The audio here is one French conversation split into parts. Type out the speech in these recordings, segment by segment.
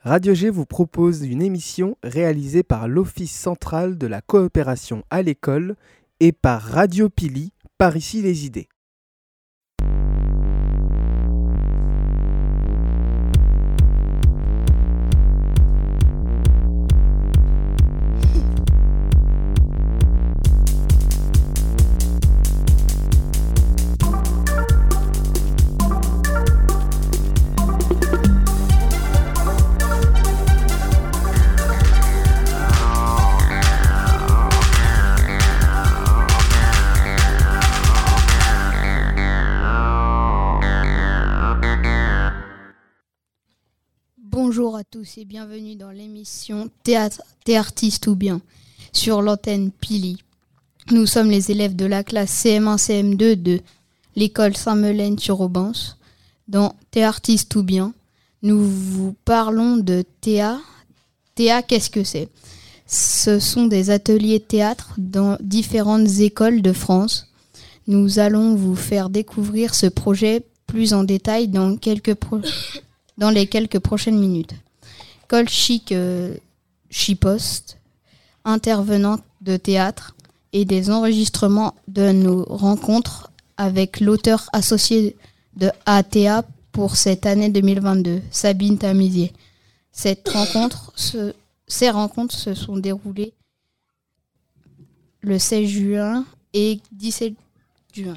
Radio G vous propose une émission réalisée par l'Office central de la coopération à l'école et par Radio Pili, par ici les idées. Bonjour à tous et bienvenue dans l'émission Théâtre, t'es artiste ou bien sur l'antenne Pili. Nous sommes les élèves de la classe CM1 CM2 de l'école Saint-Melaine-sur-Aubance. Dans T'es artiste ou bien, nous vous parlons de Théa. Théa, qu'est-ce que c'est ? Ce sont des ateliers théâtre dans différentes écoles de France. Nous allons vous faire découvrir ce projet plus en détail dans les quelques prochaines minutes. Colchic Chipost, intervenante de théâtre et des enregistrements de nos rencontres avec l'auteur associé de ATA pour cette année 2022, Sabine Tamizier. Ces rencontres se sont déroulées le 16 juin et 17 juin.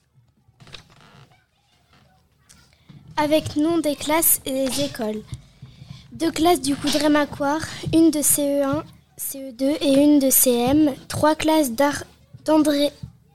Avec nom des classes et des écoles. 2 classes du Coudray-Macquart, une de CE1, CE2 et une de CM. 3 classes d'Andard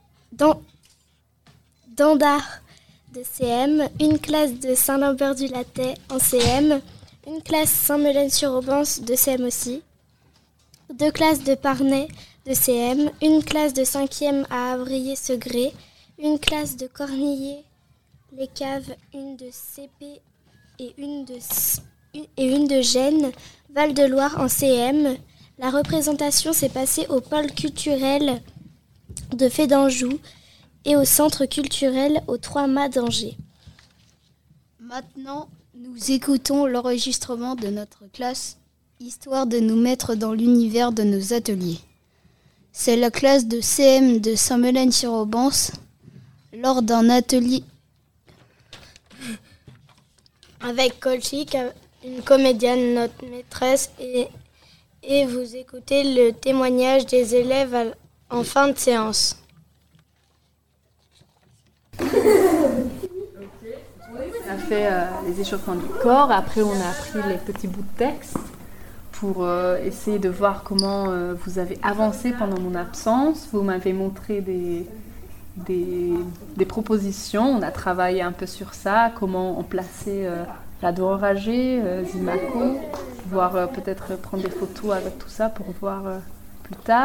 de CM. Une classe de Saint-Lambert-du-Lattay en CM. Une classe Saint-Melaine-sur-Aubance de CM aussi. 2 classes de Parnay de CM. Une classe de 5e à Avrier-Segré. Une classe de Cornillé les Caves, une de CP et une de Gênes, Val-de-Loire en CM. La représentation s'est passée au pôle culturel de Fédanjou et au centre culturel aux 3 Mâts d'Angers. Maintenant, nous écoutons l'enregistrement de notre classe, histoire de nous mettre dans l'univers de nos ateliers. C'est la classe de CM de Saint-Melaine-sur-Aubance lors d'un atelier avec Colchic, une comédienne, notre maîtresse, et vous écoutez le témoignage des élèves en fin de séance. On a fait les échauffements du corps, après on a appris les petits bouts de texte pour essayer de voir comment vous avez avancé pendant mon absence. Vous m'avez montré des propositions, on a travaillé un peu sur ça, comment on plaçait la Doragé, Zimaco, voir peut-être prendre des photos avec tout ça pour voir plus tard.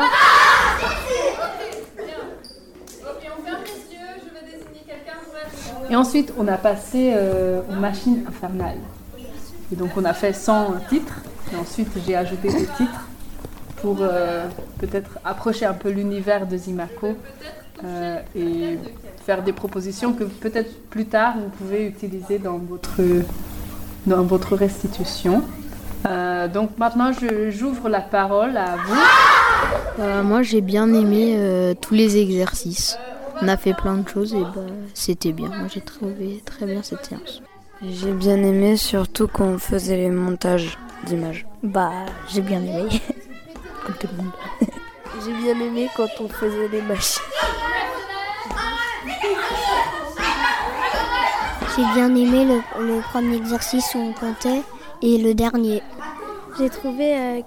Et ensuite on a passé aux machines infernales. Et donc on a fait 100 titres, et ensuite j'ai ajouté des titres pour peut-être approcher un peu l'univers de Zimaco. Et faire des propositions que peut-être plus tard vous pouvez utiliser dans votre restitution. Donc maintenant j'ouvre la parole à vous. Moi j'ai bien aimé tous les exercices. On a fait plein de choses et c'était bien. Moi j'ai trouvé très bien cette séance. J'ai bien aimé surtout quand on faisait les montages d'images. J'ai bien aimé. Comme tout le monde. J'ai bien aimé quand on faisait les machines. J'ai bien aimé le premier exercice où on comptait et le dernier. J'ai trouvé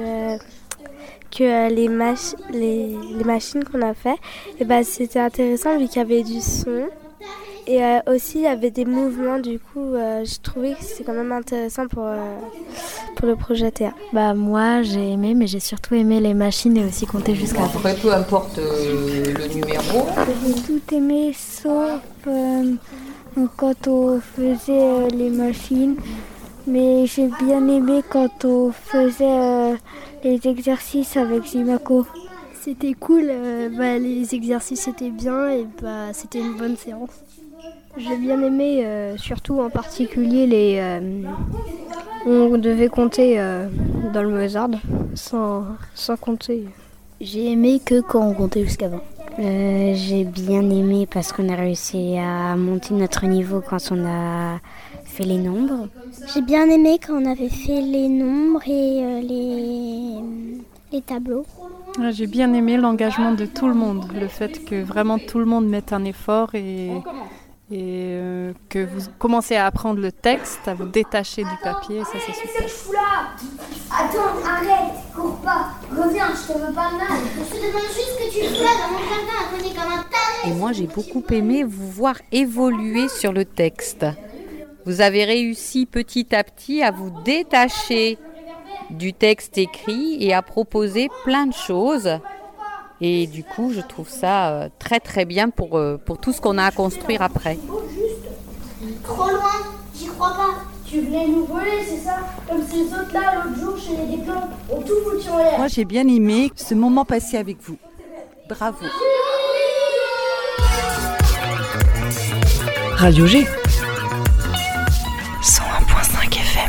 que les machines qu'on a fait, c'était intéressant vu qu'il y avait du son. Et aussi il y avait des mouvements, du coup j'ai trouvé que c'est quand même intéressant pour le projet théâtre. Moi j'ai aimé, mais j'ai surtout aimé les machines et aussi compter jusqu'à 20. Après peu importe le numéro. J'ai tout aimé sauf quand on faisait les machines, mais j'ai bien aimé quand on faisait les exercices avec Zimaco. C'était cool, les exercices étaient bien et c'était une bonne séance. J'ai bien aimé, surtout en particulier On devait compter dans le Mozart sans compter. J'ai aimé que quand on comptait jusqu'à 20. J'ai bien aimé parce qu'on a réussi à monter notre niveau quand on a fait les nombres. J'ai bien aimé quand on avait fait les nombres et les tableaux. J'ai bien aimé l'engagement de tout le monde, le fait que vraiment tout le monde mette un effort et que vous commencez à apprendre le texte, à vous détacher du papier, ça c'est super. Attends, arrête, cours pas, reviens, je te veux pas mal. Je te demande juste que tu sois dans mon jardin à côté comme un taré. Et moi j'ai beaucoup aimé vous voir évoluer sur le texte. Vous avez réussi petit à petit à vous détacher du texte écrit et à proposer plein de choses. Et du coup, je trouve ça très très bien pour tout ce qu'on a à construire après. Trop loin, j'y crois pas. Tu venais nous voler, c'est ça? Comme ces autres-là, l'autre jour, chez les Desplans, ont tout foutu en l'air. Moi, j'ai bien aimé ce moment passé avec vous. Bravo. Radio G 101.5 FM.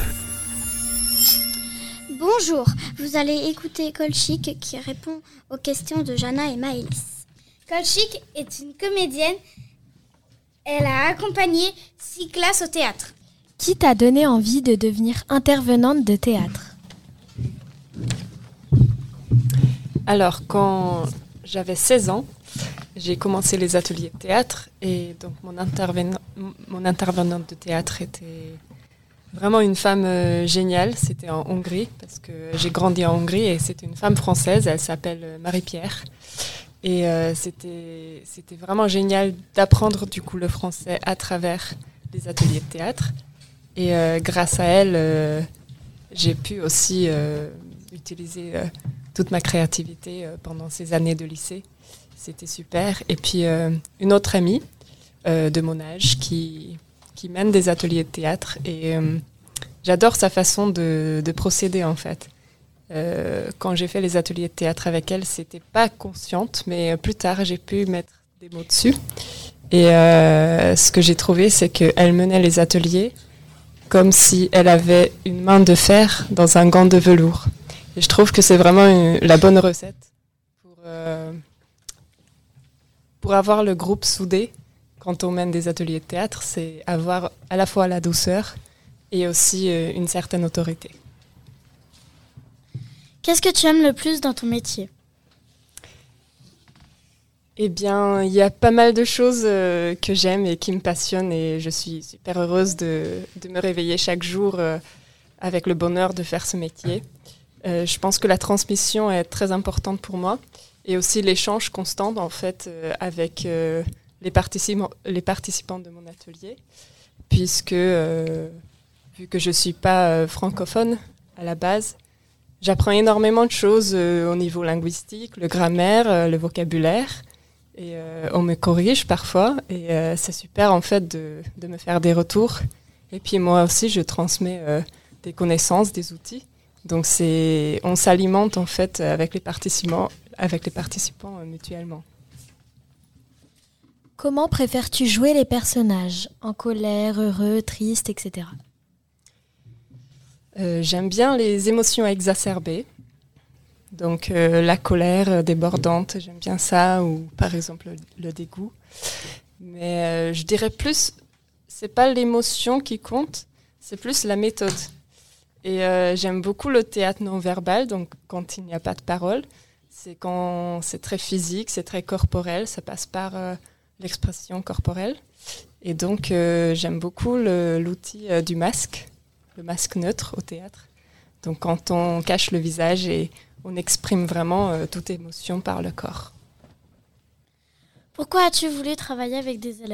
Bonjour, vous allez écouter Colchic qui répond aux questions de Jana et Maëlys. Colchic est une comédienne. Elle a accompagné 6 classes au théâtre. Qui t'a donné envie de devenir intervenante de théâtre? Alors, quand j'avais 16 ans, j'ai commencé les ateliers de théâtre et donc mon intervenante de théâtre était vraiment une femme géniale. C'était en Hongrie parce que j'ai grandi en Hongrie et c'était une femme française. Elle s'appelle Marie-Pierre et c'était vraiment génial d'apprendre du coup le français à travers les ateliers de théâtre. Et grâce à elle, j'ai pu aussi utiliser toute ma créativité pendant ces années de lycée. C'était super. Et puis une autre amie de mon âge qui mène des ateliers de théâtre. Et j'adore sa façon de procéder en fait. Quand j'ai fait les ateliers de théâtre avec elle, c'était pas consciente, mais plus tard j'ai pu mettre des mots dessus. Et ce que j'ai trouvé, c'est qu'elle menait les ateliers comme si elle avait une main de fer dans un gant de velours. Et je trouve que c'est vraiment la bonne recette pour avoir le groupe soudé quand on mène des ateliers de théâtre, c'est avoir à la fois la douceur et aussi une certaine autorité. Qu'est-ce que tu aimes le plus dans ton métier ? Eh bien, il y a pas mal de choses que j'aime et qui me passionnent et je suis super heureuse de me réveiller chaque jour avec le bonheur de faire ce métier. Je pense que la transmission est très importante pour moi et aussi l'échange constant en fait avec les participants de mon atelier, puisque vu que je suis pas francophone à la base, j'apprends énormément de choses au niveau linguistique, le grammaire, le vocabulaire. Et on me corrige parfois et c'est super en fait de me faire des retours. Et puis moi aussi je transmets des connaissances, des outils. Donc on s'alimente en fait avec les participants mutuellement. Comment préfères-tu jouer les personnages? En colère, heureux, triste, etc. J'aime bien les émotions exacerbées. Donc la colère débordante, j'aime bien ça, ou par exemple le dégoût. Mais je dirais plus, c'est pas l'émotion qui compte, c'est plus la méthode. Et j'aime beaucoup le théâtre non-verbal, donc quand il n'y a pas de parole, c'est quand c'est très physique, c'est très corporel, ça passe par l'expression corporelle. Et donc j'aime beaucoup l'outil du masque, le masque neutre au théâtre. Donc quand on cache le visage et on exprime vraiment toute émotion par le corps. Pourquoi as-tu voulu travailler avec des élèves ?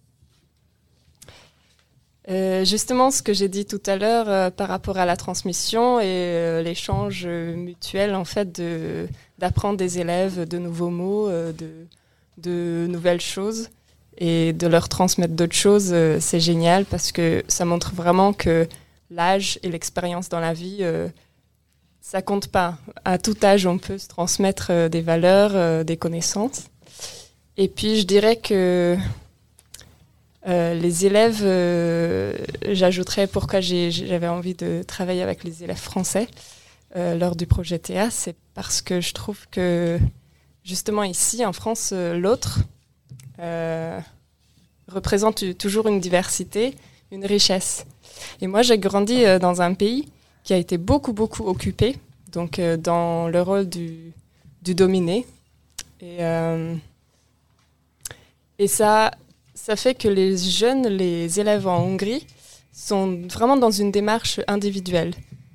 Justement, ce que j'ai dit tout à l'heure par rapport à la transmission et l'échange mutuel, en fait, d'apprendre des élèves de nouveaux mots, de nouvelles choses et de leur transmettre d'autres choses, c'est génial parce que ça montre vraiment que l'âge et l'expérience dans la vie ça compte pas. À tout âge, on peut se transmettre des valeurs, des connaissances. Et puis, je dirais que Les élèves, j'ajouterais pourquoi j'avais envie de travailler avec les élèves français lors du projet Théa, c'est parce que je trouve que justement ici en France, l'autre représente toujours une diversité, une richesse. Et moi j'ai grandi dans un pays qui a été beaucoup occupé, donc dans le rôle du dominé. Et ça fait que les élèves en Hongrie sont vraiment dans une démarche individuelle,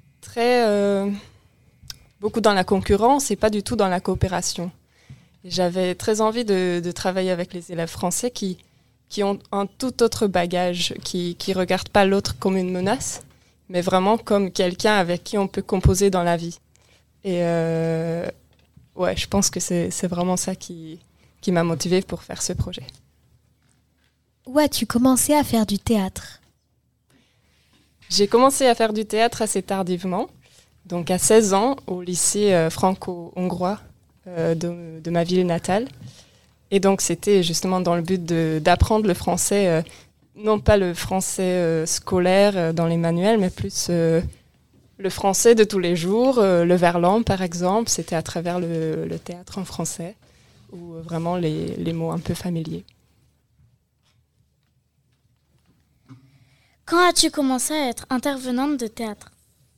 beaucoup dans la concurrence et pas du tout dans la coopération. Et j'avais très envie de travailler avec les élèves français qui ont un tout autre bagage, qui regardent pas l'autre comme une menace, mais vraiment comme quelqu'un avec qui on peut composer dans la vie. Et je pense que c'est vraiment ça qui m'a motivée pour faire ce projet. Où as-tu commencé à faire du théâtre ? J'ai commencé à faire du théâtre assez tardivement, donc à 16 ans, au lycée franco-hongrois de ma ville natale. Et donc c'était justement dans le but d'apprendre le français, non pas le français scolaire dans les manuels, mais plus le français de tous les jours, le verlan par exemple, c'était à travers le théâtre en français, ou vraiment les mots un peu familiers. Quand as-tu commencé à être intervenante de théâtre ?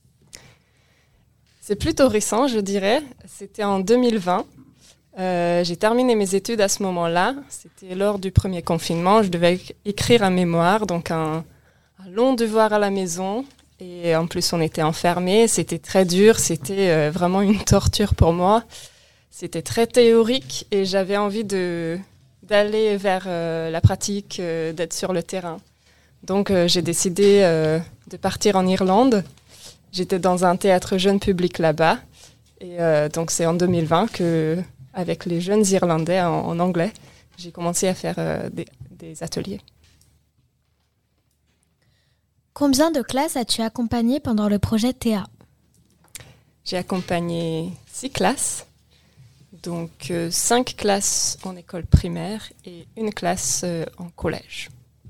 C'est plutôt récent, je dirais. C'était en 2020. J'ai terminé mes études à ce moment-là. C'était lors du premier confinement. Je devais écrire un mémoire, donc un long devoir à la maison. Et en plus, on était enfermés. C'était très dur. C'était vraiment une torture pour moi. C'était très théorique et j'avais envie d'aller vers la pratique, d'être sur le terrain. Donc j'ai décidé de partir en Irlande. J'étais dans un théâtre jeune public là-bas. Et donc c'est en 2020 qu'avec les jeunes Irlandais en anglais, j'ai commencé à faire des ateliers. Combien de classes as-tu accompagné pendant le projet Théa ? J'ai accompagné 6 classes. Donc 5 classes en école primaire et 1 classe en collège.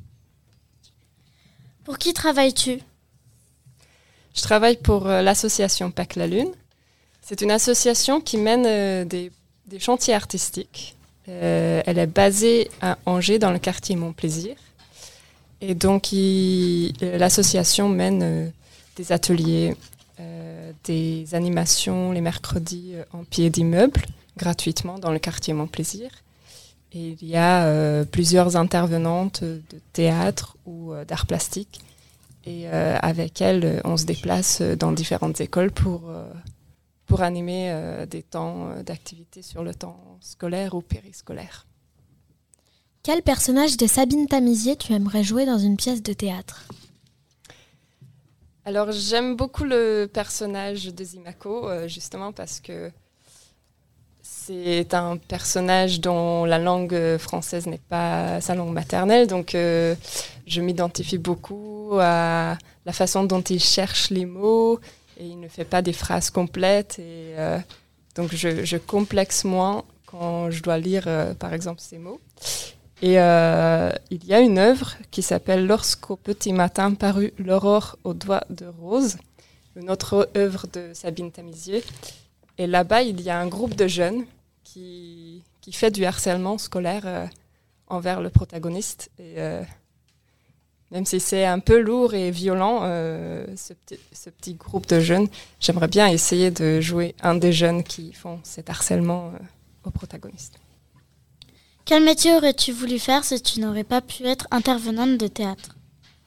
Pour qui travailles-tu ? Je travaille pour l'association Pâques la Lune. C'est une association qui mène des chantiers artistiques. Elle est basée à Angers, dans le quartier Montplaisir. Et donc, l'association mène des ateliers, des animations les mercredis en pied d'immeuble, gratuitement dans le quartier Montplaisir. Et il y a plusieurs intervenantes de théâtre ou d'art plastique. Et avec elles, on se déplace dans différentes écoles pour animer des temps d'activité sur le temps scolaire ou périscolaire. Quel personnage de Sabine Tamizier tu aimerais jouer dans une pièce de théâtre ? Alors, j'aime beaucoup le personnage de Zimako, justement parce que c'est un personnage dont la langue française n'est pas sa langue maternelle, donc je m'identifie beaucoup à la façon dont il cherche les mots et il ne fait pas des phrases complètes. Et, donc je complexe moins quand je dois lire, par exemple, ces mots. Et il y a une œuvre qui s'appelle « Lorsqu'au petit matin parut l'aurore aux doigts de rose », une autre œuvre de Sabine Tamizier. Et là-bas, il y a un groupe de jeunes qui fait du harcèlement scolaire envers le protagoniste. Et même si c'est un peu lourd et violent, ce petit groupe de jeunes, j'aimerais bien essayer de jouer un des jeunes qui font cet harcèlement au protagoniste. Quel métier aurais-tu voulu faire si tu n'aurais pas pu être intervenante de théâtre ?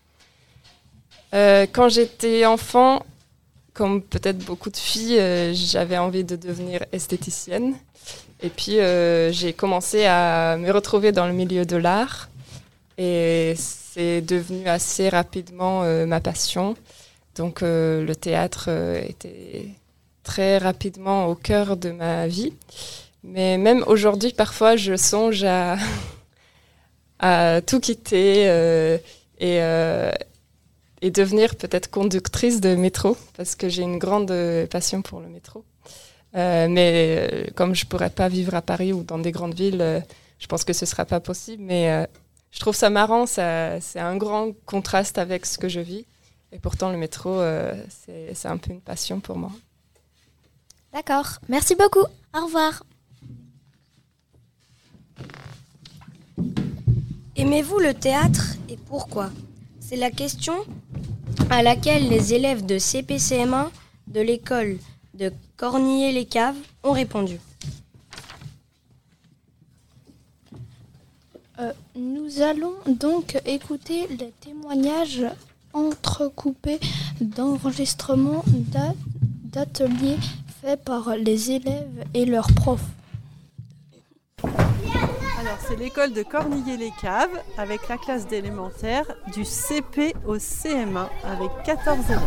Quand j'étais enfant, comme peut-être beaucoup de filles, j'avais envie de devenir esthéticienne. Et puis, j'ai commencé à me retrouver dans le milieu de l'art. Et c'est devenu assez rapidement ma passion. Donc, le théâtre était très rapidement au cœur de ma vie. Mais même aujourd'hui, parfois, je songe à tout quitter et devenir peut-être conductrice de métro, parce que j'ai une grande passion pour le métro. Mais comme je ne pourrais pas vivre à Paris ou dans des grandes villes, je pense que ce ne sera pas possible. Mais je trouve ça marrant, c'est un grand contraste avec ce que je vis. Et pourtant, le métro, c'est un peu une passion pour moi. D'accord, merci beaucoup. Au revoir. Aimez-vous le théâtre et pourquoi ? C'est la question à laquelle les élèves de CP-CM1 de l'école de Cornillé-les-Caves ont répondu. Nous allons donc écouter les témoignages entrecoupés d'enregistrements d'ateliers faits par les élèves et leurs profs. Alors, c'est l'école de Cornillé-les-Caves avec la classe d'élémentaire du CP au CM1 avec 14 élèves.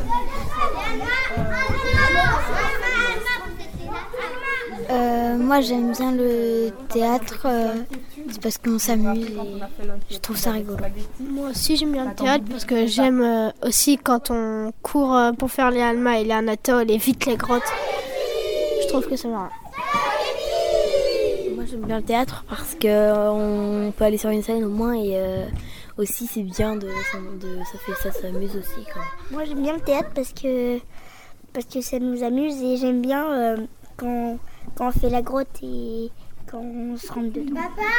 Moi j'aime bien le théâtre, c'est parce qu'on s'amuse et je trouve ça rigolo. Moi aussi j'aime bien le théâtre parce que j'aime aussi quand on court pour faire les Alma et les Anatole et vite les grottes. Je trouve que c'est marrant. Moi j'aime bien le théâtre parce qu'on peut aller sur une scène au moins et aussi c'est bien ça s'amuse aussi quoi. Moi j'aime bien le théâtre parce que ça nous amuse et j'aime bien quand on fait la grotte et quand on se rentre dedans.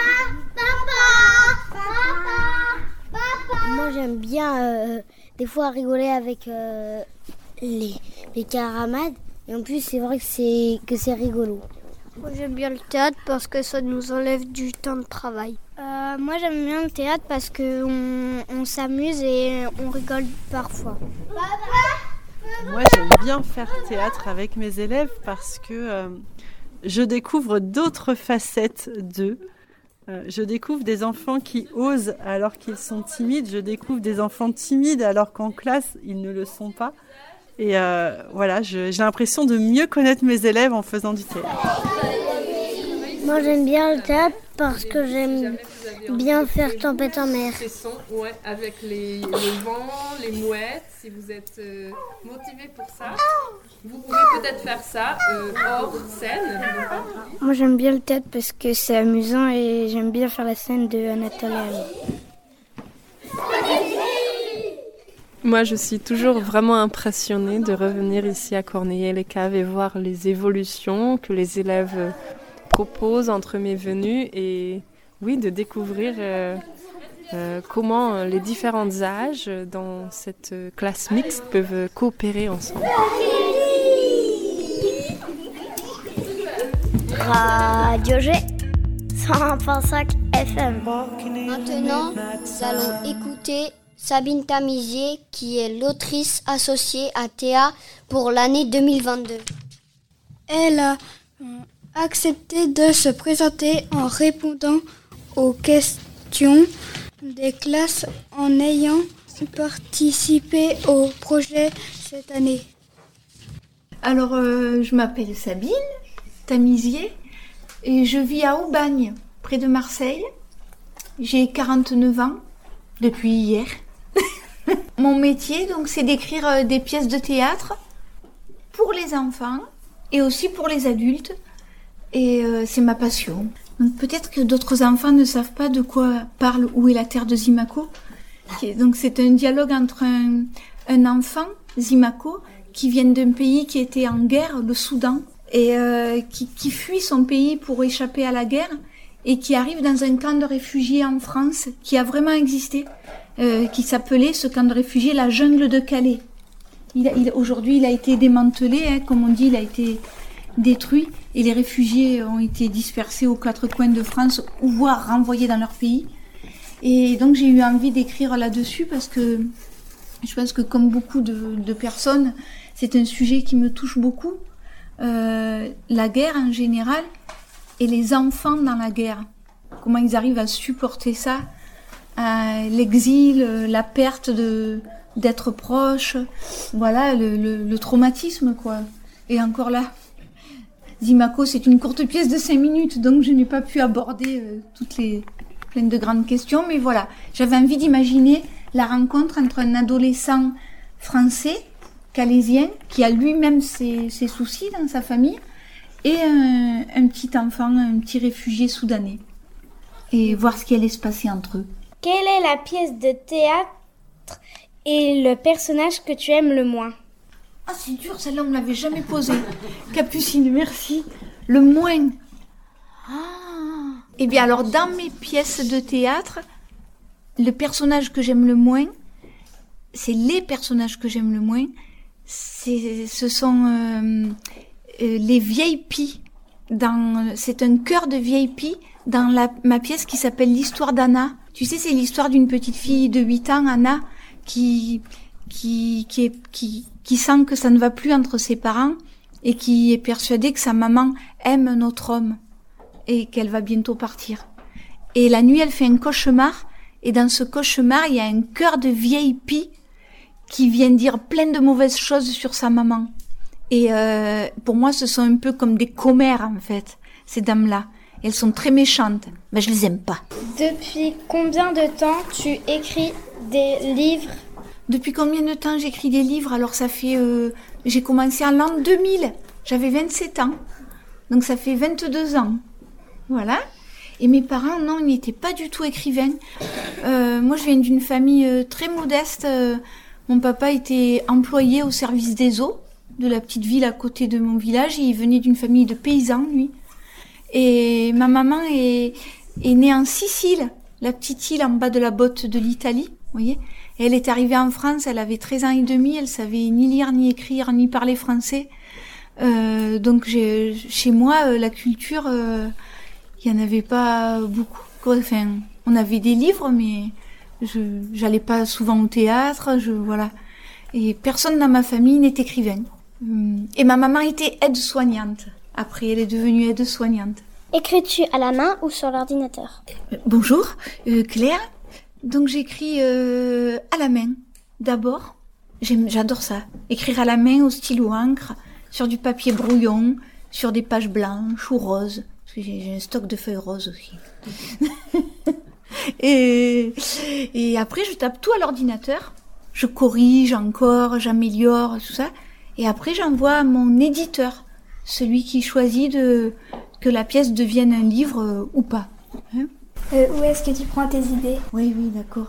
Papa. Moi j'aime bien des fois rigoler avec les camarades et en plus c'est vrai que c'est rigolo. Moi j'aime bien le théâtre parce que ça nous enlève du temps de travail. Moi j'aime bien le théâtre parce qu'on s'amuse et on rigole parfois. Moi j'aime bien faire théâtre avec mes élèves parce que je découvre d'autres facettes d'eux. Je découvre des enfants qui osent alors qu'ils sont timides. Je découvre des enfants timides alors qu'en classe ils ne le sont pas. Et voilà, j'ai l'impression de mieux connaître mes élèves en faisant du théâtre. Moi j'aime bien le théâtre parce que j'aime bien faire tempête en mer. Ces sons, ouais, avec le vent, les mouettes, si vous êtes motivé pour ça, vous pouvez peut-être faire ça hors scène. Moi j'aime bien le théâtre parce que c'est amusant et j'aime bien faire la scène de Anatole et Annie. Moi, je suis toujours vraiment impressionnée de revenir ici à Cornillé-les-Caves et voir les évolutions que les élèves proposent entre mes venues et oui, de découvrir comment les différents âges dans cette classe mixte peuvent coopérer ensemble. Radio G 101.5 FM. Maintenant, nous allons écouter Sabine Tamizier, qui est l'autrice associée à Théa pour l'année 2022. Elle a accepté de se présenter en répondant aux questions des classes en ayant participé au projet cette année. Alors, je m'appelle Sabine Tamizier et je vis à Aubagne, près de Marseille. J'ai 49 ans depuis hier. Mon métier, donc, c'est d'écrire des pièces de théâtre pour les enfants et aussi pour les adultes. Et c'est ma passion. Donc, peut-être que d'autres enfants ne savent pas de quoi parle Où est la terre de Zimaco. Donc, c'est un dialogue entre un enfant, Zimaco, qui vient d'un pays qui était en guerre, le Soudan, et qui fuit son pays pour échapper à la guerre et qui arrive dans un camp de réfugiés en France qui a vraiment existé. Qui s'appelait, ce camp de réfugiés, la jungle de Calais. Aujourd'hui, il a été démantelé, comme on dit, il a été détruit, et les réfugiés ont été dispersés aux quatre coins de France, ou voire renvoyés dans leur pays. Et donc, j'ai eu envie d'écrire là-dessus, parce que je pense que, comme beaucoup de personnes, c'est un sujet qui me touche beaucoup. La guerre, en général, et les enfants dans la guerre. Comment ils arrivent à supporter ça, l'exil, la perte d'être proche, voilà, le traumatisme, quoi. Et encore là, Zimaco, c'est une courte pièce de 5 minutes, donc je n'ai pas pu aborder plein de grandes questions, mais voilà, j'avais envie d'imaginer la rencontre entre un adolescent français, calaisien, qui a lui-même ses soucis dans sa famille, et un petit enfant, un petit réfugié soudanais, et voir ce qui allait se passer entre eux. Quelle est la pièce de théâtre et le personnage que tu aimes le moins? Ah, c'est dur, celle-là, on ne l'avait jamais posée. Capucine, merci. Le moins. Ah. Eh bien, alors, dans mes pièces de théâtre, le personnage que j'aime le moins, c'est les personnages que j'aime le moins, ce sont les vieilles pies. C'est un chœur de vieilles pies dans ma pièce qui s'appelle l'histoire d'Anna. Tu sais, c'est l'histoire d'une petite fille de 8 ans, Anna, qui sent que ça ne va plus entre ses parents et qui est persuadée que sa maman aime un autre homme et qu'elle va bientôt partir. Et la nuit, elle fait un cauchemar, et dans ce cauchemar, il y a un chœur de vieilles pies qui vient dire plein de mauvaises choses sur sa maman. Et pour moi, ce sont un peu comme des commères, en fait, ces dames-là. Elles sont très méchantes, mais je les aime pas. Depuis combien de temps tu écris des livres? Depuis combien de temps j'écris des livres? Alors ça fait... j'ai commencé en l'an 2000, j'avais 27 ans. Donc ça fait 22 ans. Voilà. Et mes parents, non, ils n'étaient pas du tout écrivains. Moi, je viens d'une famille très modeste. Mon papa était employé au service des eaux de la petite ville à côté de mon village. Il venait d'une famille de paysans, lui. Et ma maman est née en Sicile, la petite île en bas de la botte de l'Italie, vous voyez. Et elle est arrivée en France, elle avait 13 ans et demi, elle savait ni lire, ni écrire, ni parler français. Donc chez moi, la culture, il n'y en avait pas beaucoup. Enfin, on avait des livres, mais j'allais pas souvent au théâtre, voilà. Et personne dans ma famille n'est écrivain. Et ma maman était aide-soignante. Après, elle est devenue aide-soignante. Écris-tu à la main ou sur l'ordinateur? Bonjour, Claire. Donc j'écris à la main, d'abord. J'adore ça. Écrire à la main au stylo encre, sur du papier brouillon, sur des pages blanches ou roses. Parce que j'ai un stock de feuilles roses aussi. et après, je tape tout à l'ordinateur. Je corrige encore, j'améliore, tout ça. Et après, j'envoie à mon éditeur, celui qui choisit que la pièce devienne un livre ou pas. Hein? Où est-ce que tu prends tes idées? Oui, d'accord.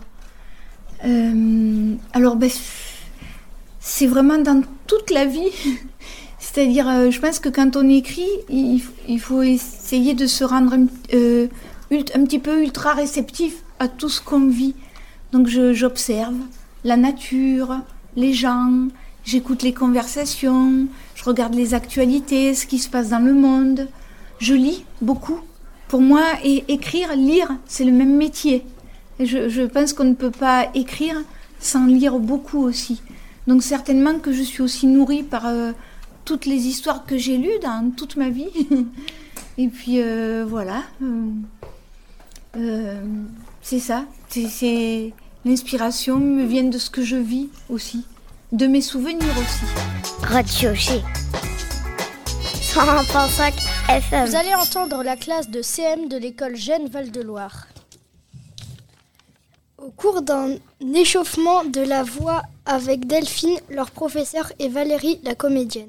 Alors, c'est vraiment dans toute la vie. C'est-à-dire, je pense que quand on écrit, il faut essayer de se rendre un petit peu ultra réceptif à tout ce qu'on vit. Donc, j'observe la nature, les gens, j'écoute les conversations, je regarde les actualités, ce qui se passe dans le monde. Je lis beaucoup. Pour moi, lire, c'est le même métier. Et je pense qu'on ne peut pas écrire sans lire beaucoup aussi. Donc certainement que je suis aussi nourrie par toutes les histoires que j'ai lues dans toute ma vie. Et puis voilà. C'est ça. L'inspiration me vient de ce que je vis aussi. De mes souvenirs aussi. Radio G. 101.5 FM. Vous allez entendre la classe de CM de l'école Gênes Val-de-Loire. Au cours d'un échauffement de la voix avec Delphine, leur professeur, et Valérie, la comédienne.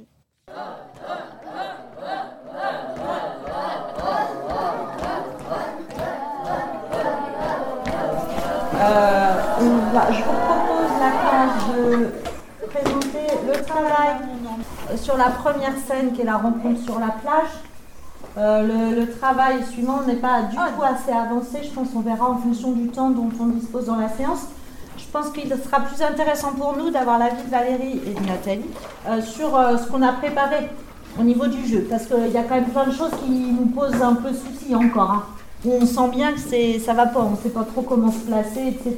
Je vous propose la classe de présenter le travail sur la première scène qui est la rencontre sur la plage. Le travail suivant n'est pas du tout assez avancé. Je pense qu'on verra en fonction du temps dont on dispose dans la séance. Je pense qu'il sera plus intéressant pour nous d'avoir l'avis de Valérie et de Nathalie sur ce qu'on a préparé au niveau du jeu. Parce qu'il y a quand même plein de choses qui nous posent un peu souci encore. Hein. On sent bien que ça va pas, on ne sait pas trop comment se placer, etc.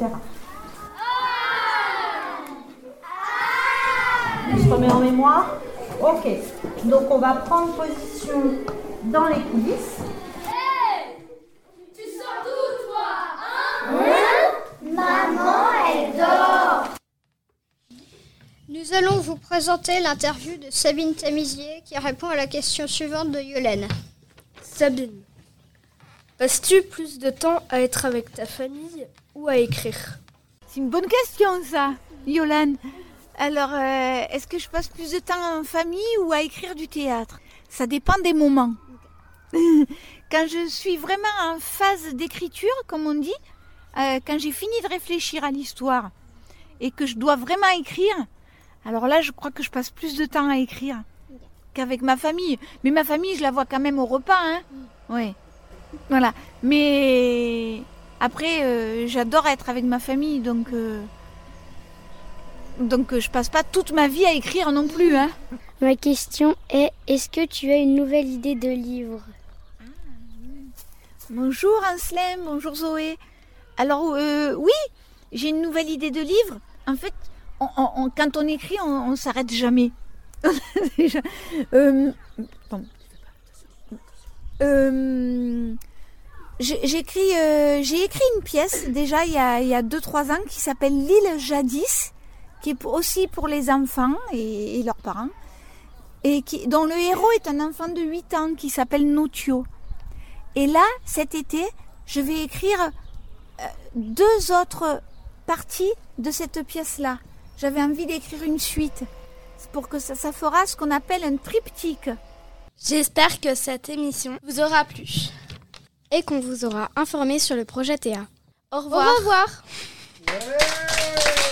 On se remet en mémoire. Ok, donc on va prendre position dans les coulisses. Hey, tu sors d'où toi, hein? Maman, elle dort. Nous allons vous présenter l'interview de Sabine Tamizier qui répond à la question suivante de Yolène. Sabine, passes-tu plus de temps à être avec ta famille ou à écrire? C'est une bonne question ça, Yolène. Alors, est-ce que je passe plus de temps en famille ou à écrire du théâtre? Ça dépend des moments. Quand je suis vraiment en phase d'écriture, comme on dit, quand j'ai fini de réfléchir à l'histoire et que je dois vraiment écrire, alors là, je crois que je passe plus de temps à écrire qu'avec ma famille. Mais ma famille, je la vois quand même au repas, hein. Ouais. Voilà. Mais après, j'adore être avec ma famille, donc je passe pas toute ma vie à écrire non plus, hein. Ma question est, est-ce que tu as une nouvelle idée de livre? Bonjour Anselme, bonjour Zoé. Alors oui, j'ai une nouvelle idée de livre. En fait, quand on écrit, on s'arrête jamais. J'ai écrit une pièce déjà il y a 2-3 ans qui s'appelle L'île Jadis, qui est aussi pour les enfants et leurs parents, et dont le héros est un enfant de 8 ans qui s'appelle Notio. Et là, cet été, je vais écrire 2 autres parties de cette pièce-là. J'avais envie d'écrire une suite, pour que ça fera ce qu'on appelle un triptyque. J'espère que cette émission vous aura plu. Et qu'on vous aura informé sur le projet Théa. Au revoir. Au revoir.